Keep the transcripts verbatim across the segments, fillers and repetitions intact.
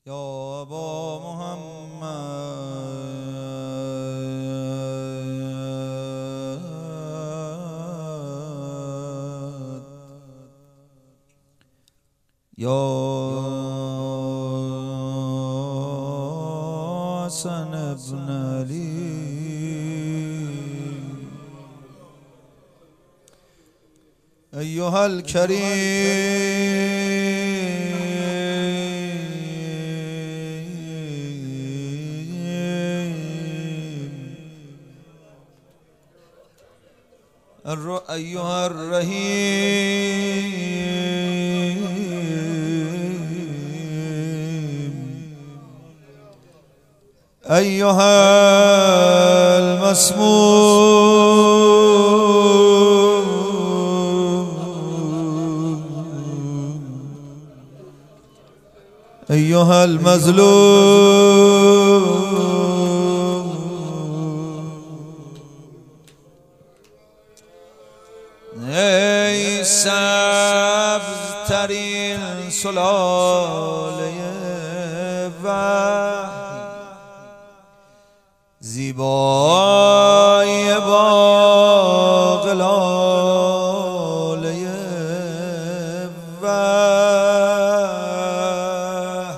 یا ابا محمد یا حسن ابن علی ایها الكريم أيها الرحيم أيها المسموم أيها المظلوم ای سبز ترین سلاله وحی زیبای باغ لاله وحی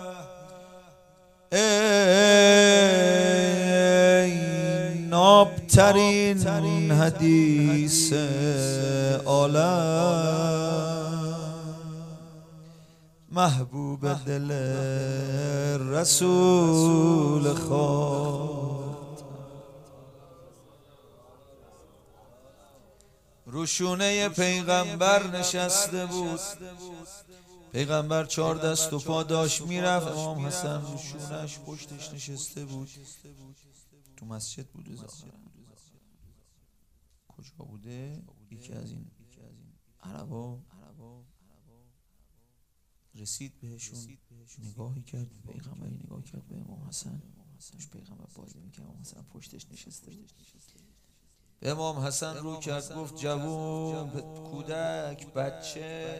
ای نابترین حدیث عالم محبوب دل رسول خود روشونه پیغمبر نشسته بود. پیغمبر چهار دست و پا داشت میرفت، امام حسن روشونهش پشتش نشسته بود. تو مسجد بوده ظاهرا. کجا بوده؟ یکی از این عربا رسید بهشون، نگاهی کرد، پیغمبری نگاه کرد به امام حسن. داشت پیغمبر بازی میکرد، امام حسن پشتش نشسته بود. به امام حسن رو کرد، گفت جوون، کودک، بچه،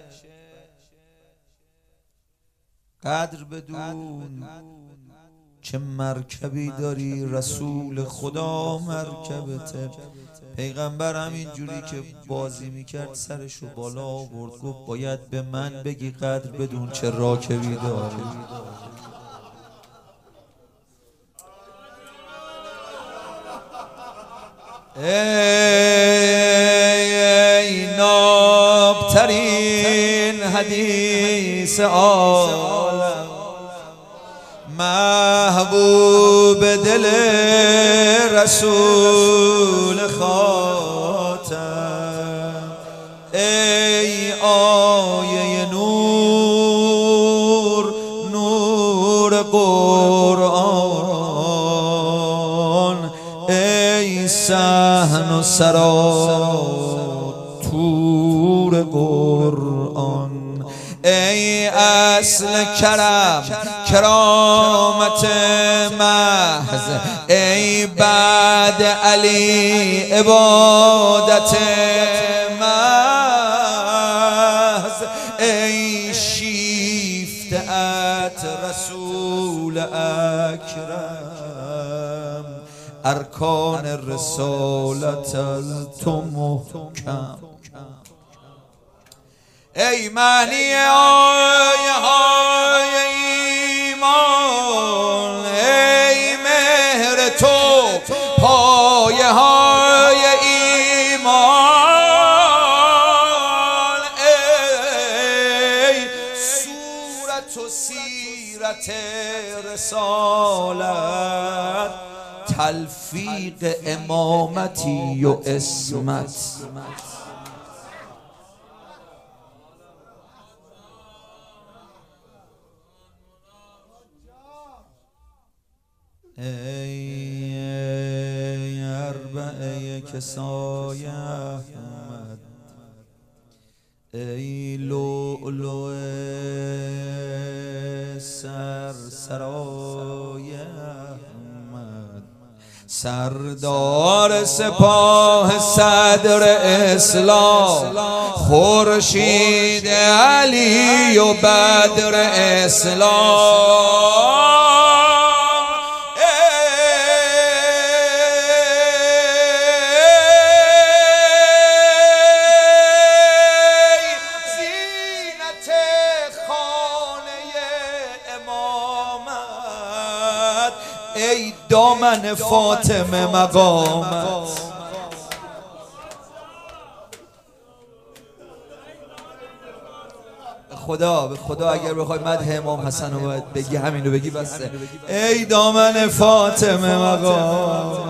قدر بدون چه مرکبی داری، رسول خدا مرکبته. پیغمبر همین جوری که بازی میکرد سرشو بالا آورد، گفت باید به من بگی قدر بدون چه راکبی داری. ای نابترین حدیث عالم محبوب دل رسول خاتم، ای آیه نور، نور قرآن، ای صحن و سرا تور قرآن، ای اصل کرم، کرامت محض، ای بعد علی عبادت محض، ای شیفته‌ات رسول اکرم، ارکان رسالت از تو محکم. ای معنی آیه های ایمان، ای مهر تو پایه های ایمان، ای صورت و سیرت رسالت، تلفیق امامتی و اسمت. ای اربعه کسای احمد، ای لؤلؤ سر سرای احمد، سردار سپاه صدر اسلام، خورشید علی و بدر اسلام، ای زینت خانه امامت، ای دامن فاطمه مقامت. خدا به خدا اگر بخوای مدح امام حسن رو باید بگی، همین رو بگی بسه. ای دامن فاطمه مقام،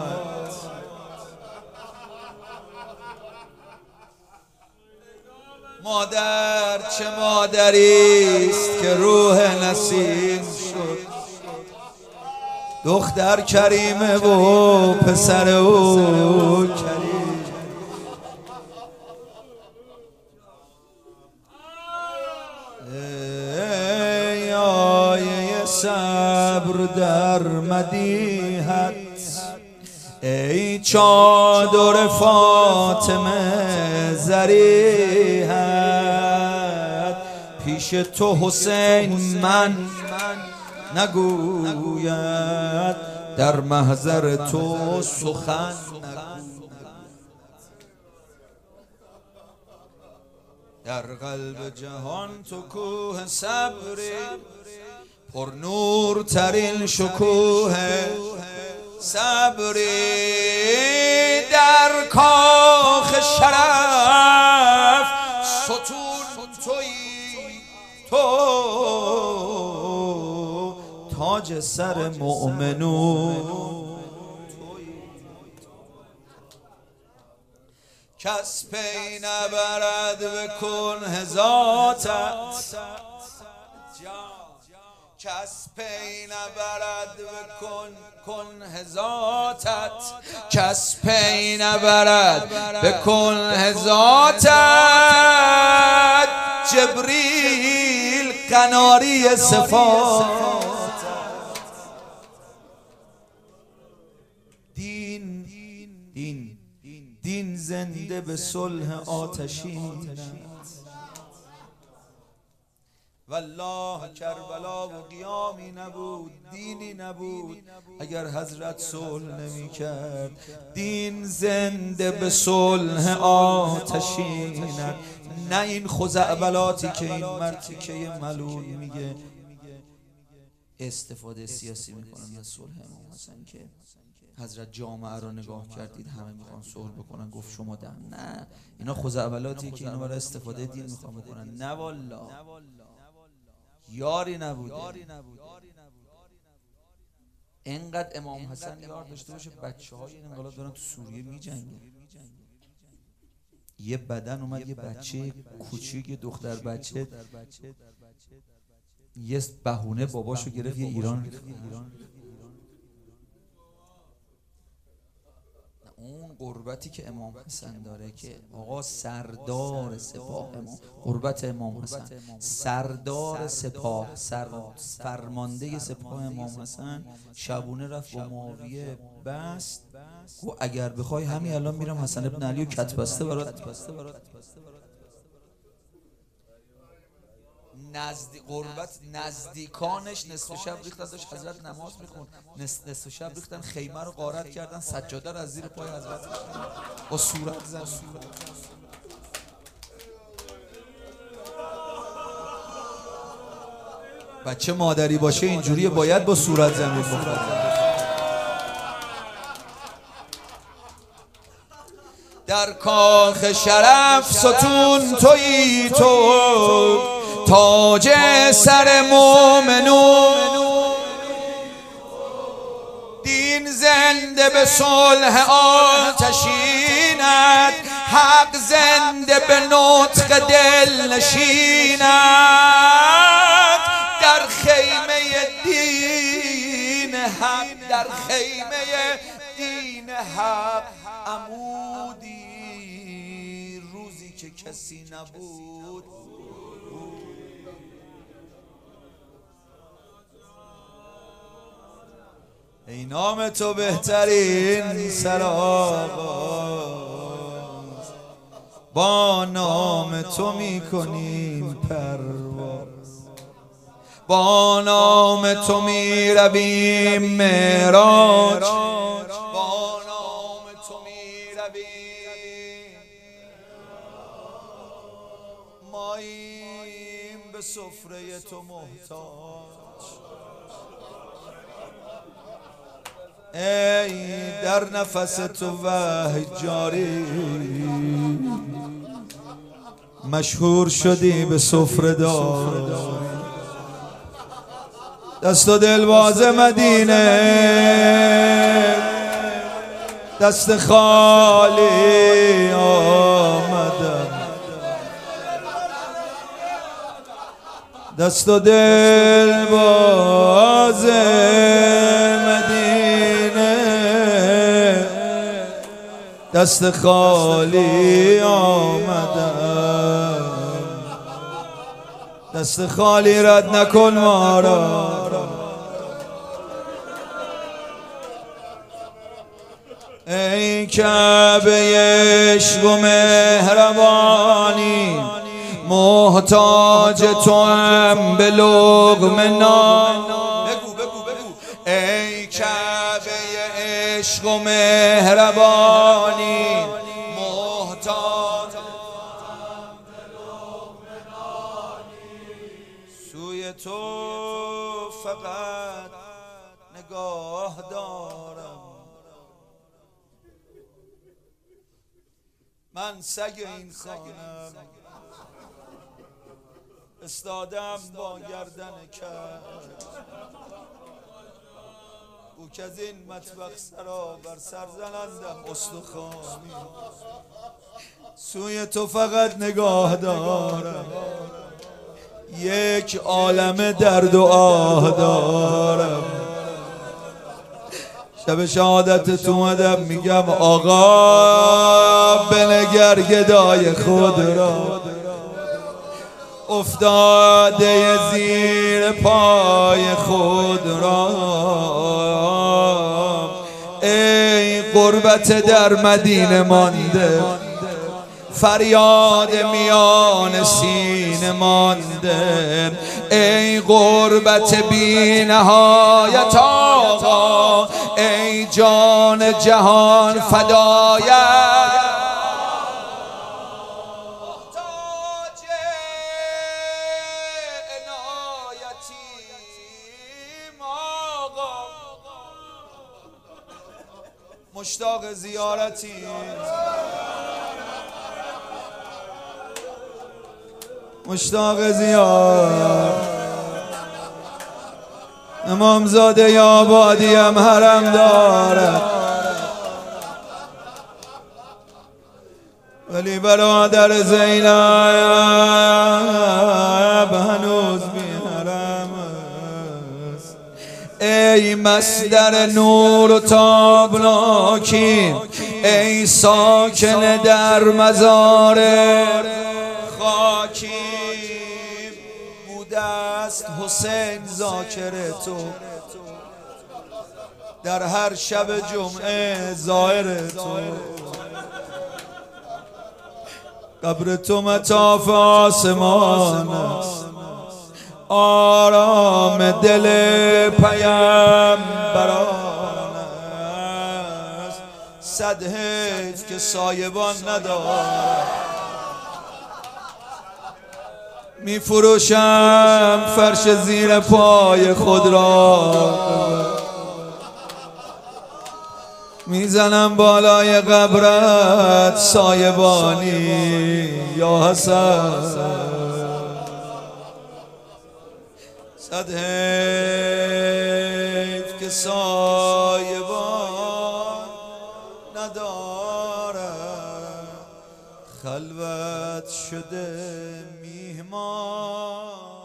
مادر چه مادری است که روح نسیم شد، دختر کریمه و پسر او کریم. صبر در مدیحت، ای چادر فاطمه زریحت، پیش تو حسین من نگوید، در محضر تو سخن نگوید. در قلب جهان تو کوه صبری، پر نور ترین شکوه صبری، در کاخ شرف ستون تویی تو، تاج سر مؤمنون. کس پی نبرد به کنه ذاتت، کس پی نبرد بکن کن ذاتت، کس پی نبرد بکن ذاتت، جبریل قناری صفات. دین دین دین زنده به صلح آتشین، والله کربلا و قیامی نبود، دینی نبود اگر حضرت صلح نمی کرد. دین زنده به صلح آتشینت، نه این خزعبلاتی که این مرتیکه ملول میگه استفاده سیاسی میکنن از صلح امام حسن، که حضرت جامعه را نگاه کردید همه میخوان صلح بکنن، گفت شما ده. نه، اینا خزعبلاتی که اینا برای استفاده دین میخوان بکنن. نه والله یاری نبوده. اینقدر امام حسن یار داشته باشه بچه های این انقلاب دارن تو سوریه می جنگن. یه بدن اومد، یه بچه کوچیک، یه دختر بچه، یه بهونه باباشو گرفت یه ایران. اون قربتی که امام حسن داره که آقا سردار سپاه، امام قربت امام حسن، سردار سپاه، سر فرمانده سپاه امام حسن، شبونه رفت با معاویه بست و اگر بخوای همین الان میرم حسن ابن علی و کتبسته برات. نزدیک قربت نزدیکانش نصف شب ریختن، داشت حضرت نماز میخوند، نصف شب ریختن خیمه رو غارت کردن، سجاده رو از زیر پای حضرت با صورت زن. بچه مادری باشه اینجوریه، باید با صورت زمین بخوره. در کاخ شرف ستون تویی تو، تاج سر مومنون. دین زنده به صلح آتشینت، حق زنده به نطق دل نشینت. در خیمه دین حق، در خیمه دین حق عمودی، روزی که کسی نبود. ای نام تو بهترین سرآغاز، با نام تو میکنیم پرواز، با نام تو میرویم معراج، با نام تو میرویم. ماییم به سفره تو محتاج، ای در نفس تو وحی جاری، مشهور شدی به سفره داری. دست و دل باز مدینه، دست خالی آمدم، دست و دل باز مدینه، دست خالی آمدم. دست خالی رد نکن ما را، ای کعبه عشق و مهربانی، محتاج تو هم به لقمه نان. بگو بگو بگو. ای کعبه عشق و مهربانی، محتاج سوی تو فقط نگاه دارم. من سگ این خانم استادم با گردن کرد، او که از این مطبخ سرا بر سر زنندم استخوانی. سوی تو فقط نگاه دارم، یک عالم درد و آه دارم. شب شهادت تو اومدم میگم آقا بنگر گدای خود را، افتاده زیر پای خود را. ای غربت در مدینه مانده، فریاد میان سینه مانده. ای غربت بی نهایت آقا، ای جان جهان فدایت. مشتاق زیارتی، مشتاق زیارت. امامزاده یا آبادیم حرم دارد، ولی برادر زینب هنوز بی حرم است. ای مصدر نور و تابناکی، ای ساکن در مزار خاکی. بوده است حسین ذاکر تو، در هر شب جمعه زائر تو. قبر تو مطاف آسمان است، آرام دل پیامبران است. صد حیف که سایبان ندارد، می فروشم فرش زیر پای خود را، میزنم بالای قبرت سایبانی یا حسن. صد حیف که سایبان ندارد، خلوت شده میهمان